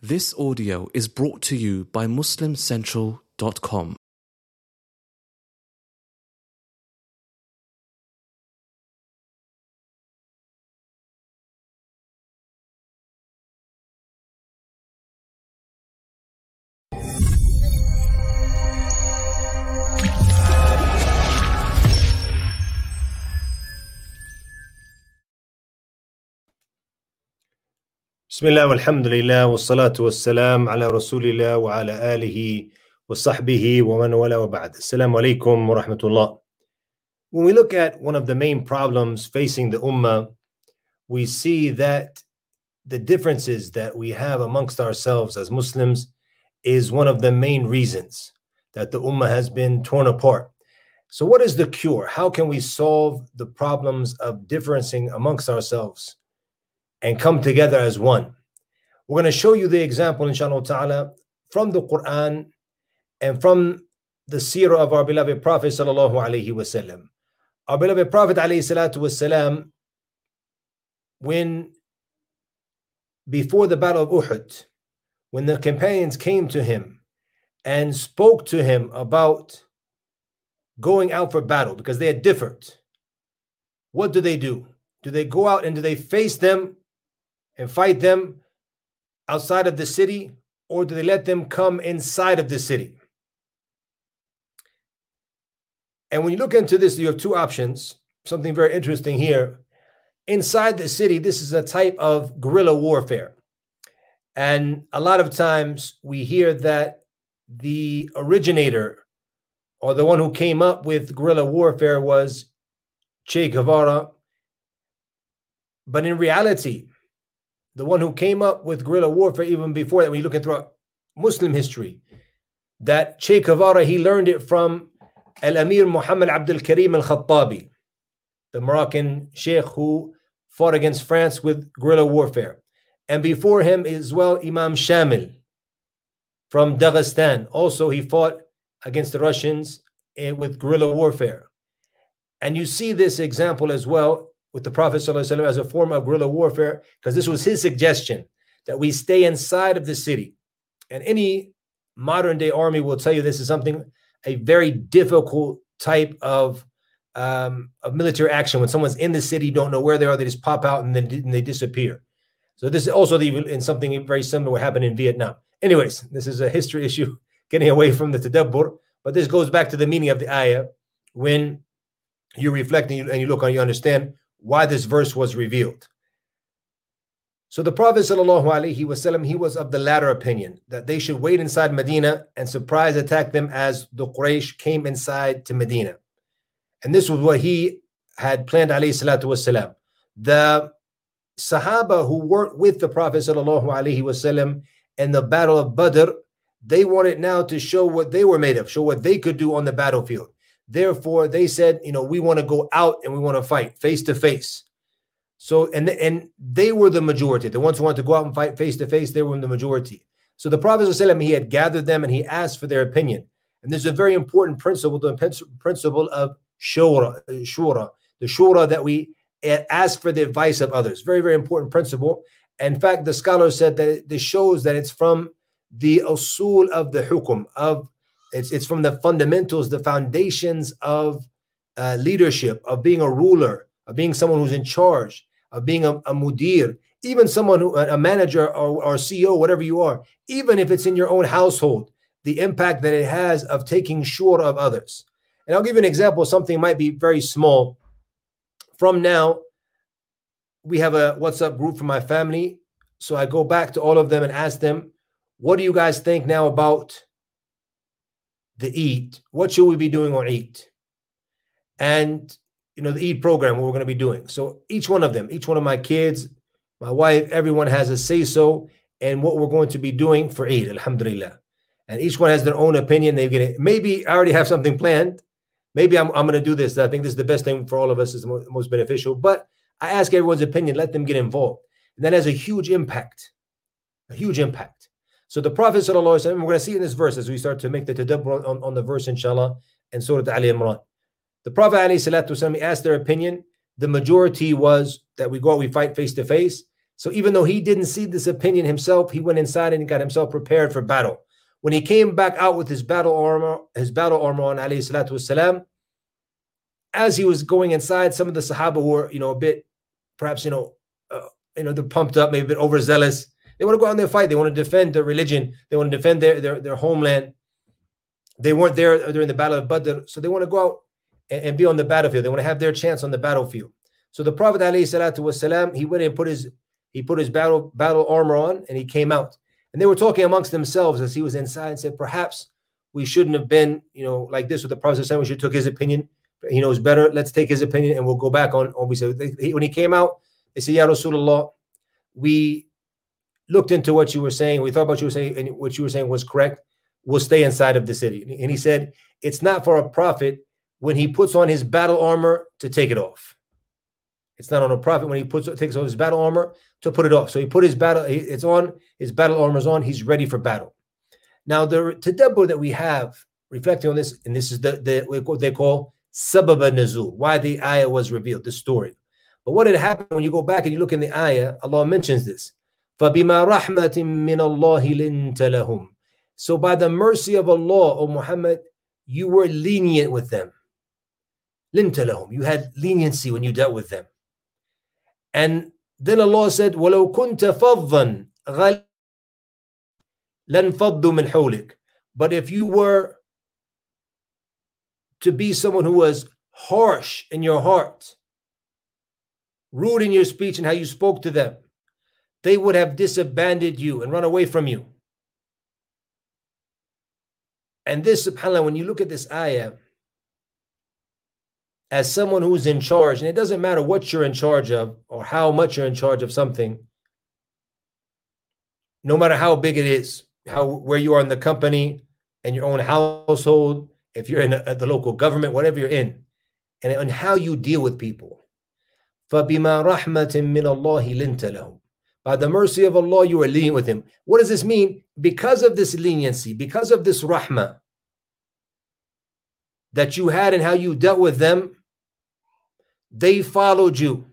This audio is brought to you by MuslimCentral.com. Bismillah walhamdulillah wassalatu wassalam ala rasulillah wa ala alihi wa sahbihi wa man wala wa ba'd. Assalamu alaikum wa rahmatullah. When we look at one of the main problems facing the ummah, we see that the differences that we have amongst ourselves as Muslims is one of the main reasons that the ummah has been torn apart. So what is the cure? How can we solve the problems of differencing amongst ourselves and come together as one? We're going to show you the example, inshallah ta'ala, from the Quran and from the seerah of our beloved Prophet sallallahu alaihi wasallam. Our beloved Prophet alayhi salatu wasalam, when before the battle of Uhud, when the companions came to him and spoke to him about going out for battle because they had differed, what do? Do they go out and do they face them and fight them outside of the city, or do they let them come inside of the city? And when you look into this, you have two options. Something very interesting here. Inside the city, this is a type of guerrilla warfare. And a lot of times we hear that the originator or the one who came up with guerrilla warfare was Che Guevara. But in reality, the one who came up with guerrilla warfare even before that, when you look at throughout Muslim history, that Che Guevara, he learned it from Al-Amir Muhammad Abdul Karim Al-Khattabi, the Moroccan sheikh who fought against France with guerrilla warfare. And before him as well, Imam Shamil from Dagestan. Also, he fought against the Russians with guerrilla warfare. And you see this example as well with the Prophet ﷺ as a form of guerrilla warfare, because this was his suggestion that we stay inside of the city. And any modern day army will tell you this is a very difficult type of military action. When someone's in the city, don't know where they are, they just pop out and then they disappear. So this is also in something very similar what happened in Vietnam. Anyways, this is a history issue, getting away from the tadabbur, but this goes back to the meaning of the ayah. When you're reflecting and you look on, you understand why this verse was revealed. So the Prophet ﷺ, he was of the latter opinion, that they should wait inside Medina and surprise attack them as the Quraysh came inside to Medina. And this was what he had planned, alayhi salatu wasalam. The Sahaba who worked with the Prophet ﷺ in the Battle of Badr, they wanted now to show what they were made of, show what they could do on the battlefield. Therefore, they said, we want to go out and we want to fight face to face. So, and they were the majority. The ones who wanted to go out and fight face to face, they were in the majority. So the Prophet ﷺ, he had gathered them and he asked for their opinion. And there's a very important principle, the principle of shura, the shura that we ask for the advice of others. Very, very important principle. In fact, the scholar said that this shows that it's from the usul of the hukum, it's from the fundamentals, the foundations of leadership, of being a ruler, of being someone who's in charge, of being a mudir, even someone who, a manager or CEO, whatever you are, even if it's in your own household, the impact that it has of taking shura of others. And I'll give you an example. Something might be very small. From now, we have a WhatsApp group for my family. So I go back to all of them and ask them, what do you guys think now about the Eid? What should we be doing on Eid? And the Eid program, what we're going to be doing. So each one of them, each one of my kids, my wife, everyone has a say-so in what we're going to be doing for Eid, alhamdulillah. And each one has their own opinion. Maybe I already have something planned. Maybe I'm going to do this. I think this is the best thing for all of us, is the most beneficial. But I ask everyone's opinion, let them get involved. And that has a huge impact. So the Prophet ﷺ, we're going to see in this verse as we start to make the tadabbur on the verse, inshallah, in Surah Al Imran. The Prophet ﷺ, he asked their opinion. The majority was that we go out, we fight face to face. So even though he didn't see this opinion himself, he went inside and he got himself prepared for battle. When he came back out with his battle armor on, alayhi salatu wassalam, as he was going inside, some of the Sahaba were, a bit, perhaps, they're pumped up, maybe a bit overzealous. They want to go out and fight. They want to defend their religion. They want to defend their homeland. They weren't there during the Battle of Badr, so they want to go out and be on the battlefield. They want to have their chance on the battlefield. So the Prophet ﷺ, he went and put his battle armor on, and he came out. And they were talking amongst themselves as he was inside and said, perhaps we shouldn't have been, like this with the Prophet ﷺ. We should have took his opinion. He knows better. Let's take his opinion, and we'll go back on what we said. When he came out, they said, Ya Rasulullah, we looked into what you were saying. We thought about what you were saying, and what you were saying was correct. We'll stay inside of the city. And he said, it's not for a prophet when he puts on his battle armor to take it off. It's not on a prophet when he takes off his battle armor to put it off. So he put his battle armor's on, he's ready for battle. Now the tadabbur that we have reflecting on this, and this is what they call sabab al-nuzul, why the ayah was revealed, the story. But what had happened when you go back and you look in the ayah, Allah mentions this. فَبِمَا رَحْمَةٍ مِّنَ اللَّهِ لِنْتَ لَهُمْ. So by the mercy of Allah, O Muhammad, you were lenient with them. لِنْتَ لَهُمْ. You had leniency when you dealt with them. And then Allah said, وَلَوْ كُنْتَ فَضًّا غَلِيظَ لَنْفَضُّوا مِنْ حَوْلِكَ. But if you were to be someone who was harsh in your heart, rude in your speech and how you spoke to them, they would have disabandoned you and run away from you. And this, subhanAllah, when you look at this ayah, as someone who's in charge, and it doesn't matter what you're in charge of or how much you're in charge of something, no matter how big it is, where you are in the company and your own household, if you're in the local government, whatever you're in, and how you deal with people. فَبِمَا رَحْمَةٍ مِّنَ اللَّهِ لِنْتَ لَهُمْ. By the mercy of Allah, you are lenient with him. What does this mean? Because of this leniency, because of this rahmah that you had and how you dealt with them, they followed you.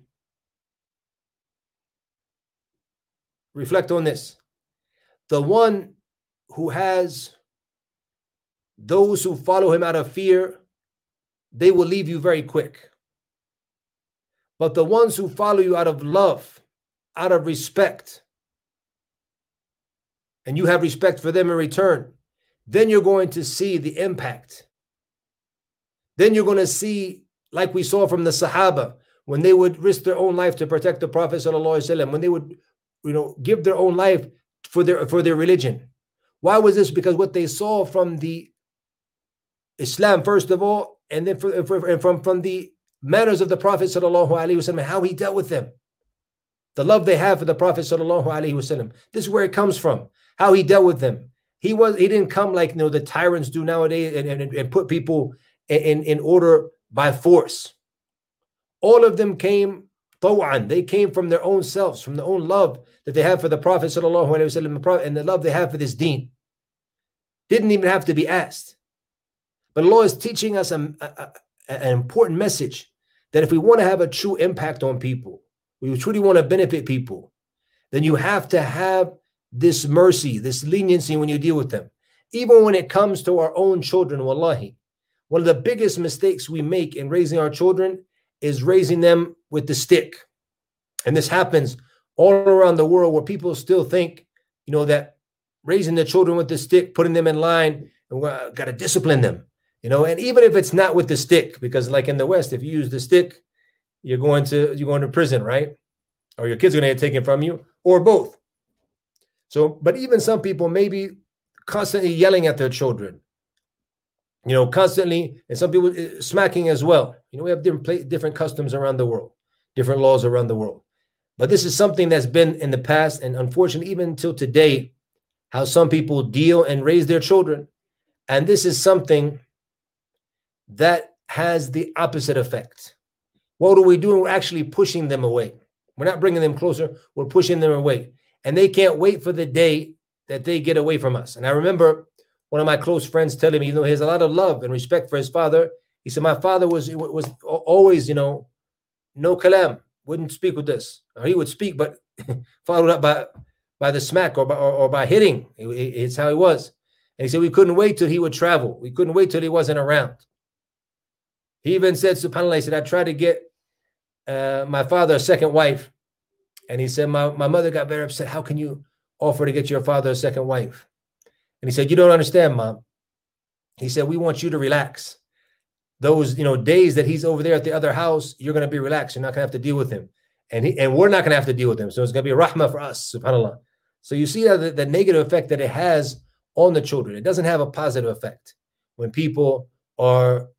Reflect on this. The one who has those who follow him out of fear, they will leave you very quick. But the ones who follow you out of love, out of respect, and you have respect for them in return, then you're going to see the impact. Then you're going to see, like we saw from the Sahaba, when they would risk their own life to protect the Prophet ﷺ, when they would, give their own life for their religion. Why was this? Because what they saw from the Islam, first of all, and then from the manners of the Prophet ﷺ, and how he dealt with them. The love they have for the Prophet ﷺ. This is where it comes from. How he dealt with them. He didn't come like the tyrants do nowadays and put people in order by force. All of them came taw'an. They came from their own selves, from their own love that they have for the Prophet ﷺ and the love they have for this deen. Didn't even have to be asked. But Allah is teaching us an important message that if we want to have a true impact on people, we truly want to benefit people, then you have to have this mercy, this leniency when you deal with them. Even when it comes to our own children, wallahi, one of the biggest mistakes we make in raising our children is raising them with the stick. And this happens all around the world where people still think, that raising the children with the stick, putting them in line, and we got to discipline them. And even if it's not with the stick, because like in the West, if you use the stick, you're going to prison, right? Or your kids are going to get taken from you, or both. So, but even some people may be constantly yelling at their children, constantly, and some people smacking as well. We have different customs around the world, different laws around the world. But this is something that's been in the past, and unfortunately, even until today, how some people deal and raise their children. And this is something that has the opposite effect. What are we doing? We're actually pushing them away. We're not bringing them closer. We're pushing them away. And they can't wait for the day that they get away from us. And I remember one of my close friends telling me, he has a lot of love and respect for his father. He said, my father was always, no kalam, wouldn't speak with us. Or he would speak, but followed up by the smack or by hitting. It's how he was. And he said we couldn't wait till he would travel. We couldn't wait till he wasn't around. He even said, subhanAllah, he said, I tried to get my father a second wife. And he said, my mother got very upset. How can you offer to get your father a second wife? And he said, you don't understand, Mom. He said, we want you to relax. Those days that he's over there at the other house, you're going to be relaxed. You're not going to have to deal with him. And we're not going to have to deal with him. So it's going to be a rahmah for us, subhanAllah. So you see the negative effect that it has on the children. It doesn't have a positive effect. When people are,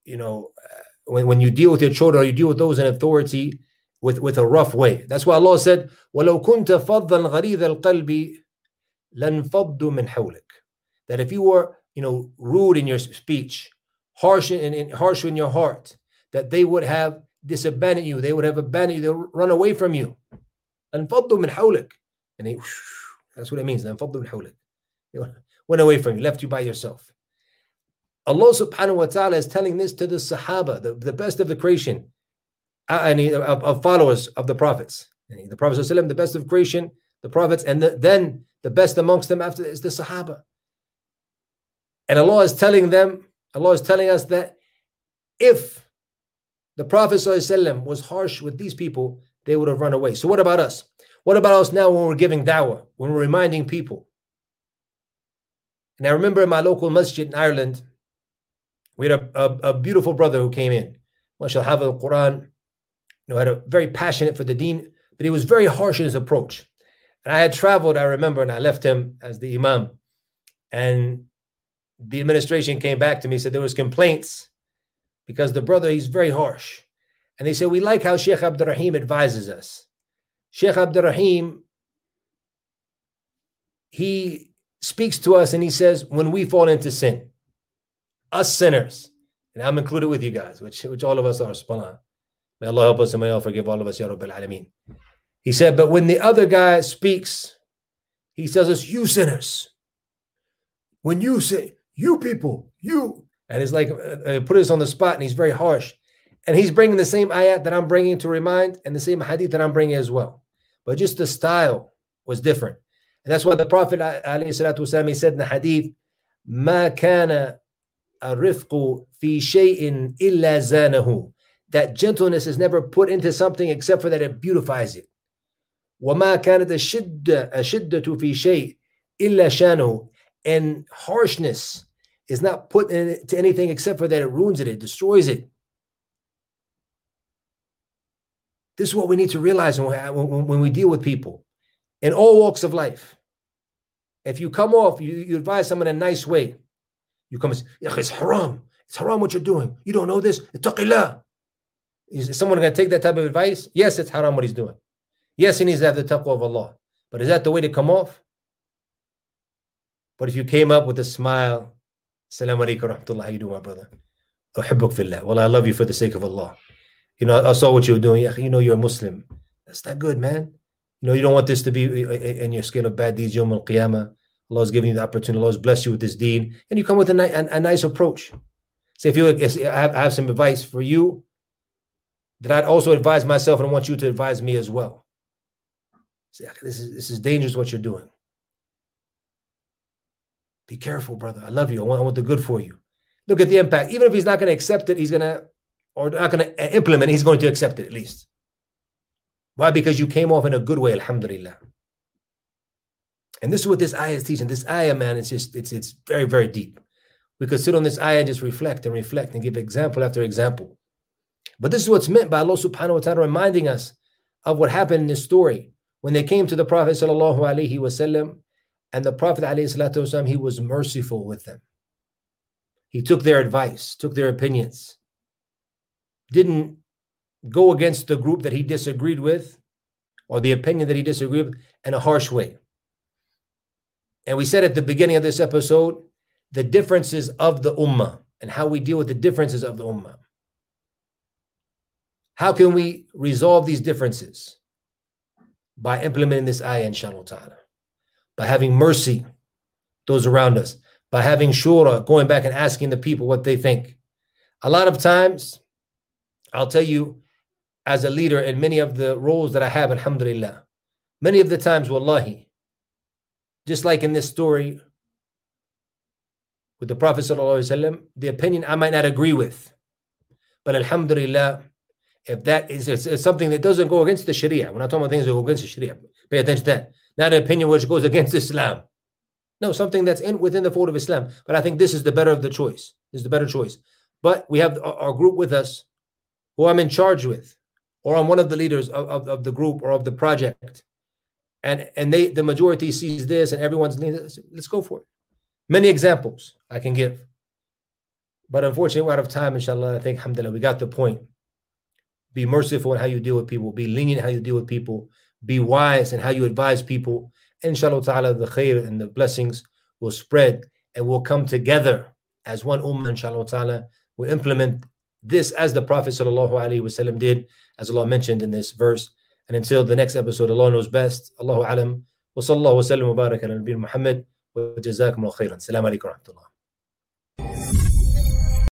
when you deal with your children or you deal with those in authority with a rough way. That's why Allah said, وَلَوْ كُنْتَ فَضًّا غَلِيظَ الْقَلْبِ لَانْفَضُّوا مِنْ حَوْلِكَ. That if you were, rude in your speech, harsh in your heart, that they would have disabandoned you. They would have abandoned you. They would run away from you. لَانْفَضُّوا مِنْ حَوْلِكَ. And that's what it means. لَانْفَضُّوا مِنْ حَوْلِكَ. They went away from you, left you by yourself. Allah subhanahu wa ta'ala is telling this to the Sahaba, the best of the creation, of followers of the prophets. The Prophet the best of creation, the prophets, and then the best amongst them after is the Sahaba. And Allah is telling us that if the Prophet ﷺ was harsh with these people, they would have run away. So what about us? What about us now when we're giving da'wah, when we're reminding people? And I remember in my local masjid in Ireland, we had a beautiful brother who came in. MashaAllah, have the Quran, had a very passionate for the deen, but he was very harsh in his approach. And I had traveled, I remember, and I left him as the imam. And the administration came back to me, said there was complaints because the brother, he's very harsh. And they said, we like how Sheikh Abdul Rahim advises us. Sheikh Abdul Rahim, he speaks to us and he says, when we fall into sin, us sinners, and I'm included with you guys, which all of us are, subhanAllah. May Allah help us and may Allah forgive all of us, Ya Rabbil Alameen. He said, but when the other guy speaks, he tells us, you sinners. When you say, you people, you. And it's like, put us on the spot, and he's very harsh. And he's bringing the same ayat that I'm bringing to remind, and the same hadith that I'm bringing as well. But just the style was different. And that's why the Prophet, ﷺ, he said in the hadith, مَا كَانَ الرِّفْقُ فِي شَيْءٍ إِلَّا زَانَهُ. That gentleness is never put into something except for that it beautifies it. وَمَا كَانَتْ الشِّدَّةُ فِي شَيْءٍ إِلَّا شَانَهُ. And harshness is not put into anything except for that it ruins it, it destroys it. This is what we need to realize when we deal with people in all walks of life. If you come off, you advise someone in a nice way. You come and say, it's haram. It's haram what you're doing. You don't know this. Ittaqillah. Is someone going to take that type of advice? Yes, it's haram what he's doing. Yes, he needs to have the taqwa of Allah. But is that the way to come off? But if you came up with a smile, Assalamu alaikum wa rahmatullah, how you doing, my brother? Uhibbuk fillah. Well, I love you for the sake of Allah. I saw what you were doing. You're a Muslim. That's not good, man. You don't want this to be in your scale of bad deeds. Yawm al-Qiyamah. Allah is giving you the opportunity. Allah has blessed you with this deen. And you come with a nice approach. Say, I have some advice for you that I'd also advise myself, and I want you to advise me as well. Say, this is dangerous what you're doing. Be careful, brother. I love you. I want the good for you. Look at the impact. Even if he's not going to accept it, or not going to implement it, he's going to accept it at least. Why? Because you came off in a good way, alhamdulillah. And this is what this ayah is teaching. This ayah, man, it's very, very deep. We could sit on this ayah and just reflect and give example after example. But this is what's meant by Allah subhanahu wa ta'ala reminding us of what happened in this story. When they came to the Prophet sallallahu alaihi wasallam, and the Prophet alayhi salatu wasallam, he was merciful with them. He took their advice, took their opinions, didn't go against the group that he disagreed with or the opinion that he disagreed with in a harsh way. And we said at the beginning of this episode, the differences of the ummah and how we deal with the differences of the ummah. How can we resolve these differences? By implementing this ayah, inshallah ta'ala. By having mercy, those around us. By having shura, going back and asking the people what they think. A lot of times, I'll tell you, as a leader in many of the roles that I have, alhamdulillah, Many of the times, wallahi, just like in this story with the Prophet ﷺ, the opinion I might not agree with, but alhamdulillah, if that is something that doesn't go against the Sharia, we're not talking about things that go against the Sharia. Pay attention to that. Not an opinion which goes against Islam. No, something that's within the fold of Islam. But I think this is the better of the choice. This is the better choice. But we have our group with us, who I'm in charge with, or I'm one of the leaders of the group or of the project. And the majority sees this and everyone's leaning. Let's go for it. Many examples I can give. But unfortunately, we're out of time, inshallah. I think, alhamdulillah, we got the point. Be merciful in how you deal with people. Be lenient in how you deal with people. Be wise in how you advise people. Inshallah ta'ala, the khair and the blessings will spread and will come together as one ummah, inshallah ta'ala. We'll implement this as the Prophet sallallahu alaihi wasallam did, as Allah mentioned in this verse. And until the next episode, Allah knows best. Allahu alam. Wa sallallahu wa sallam wa baraka ala nabiyyina Muhammad. Wa jazakum Allah khairan. Assalamu alaikum wa rahmatullah.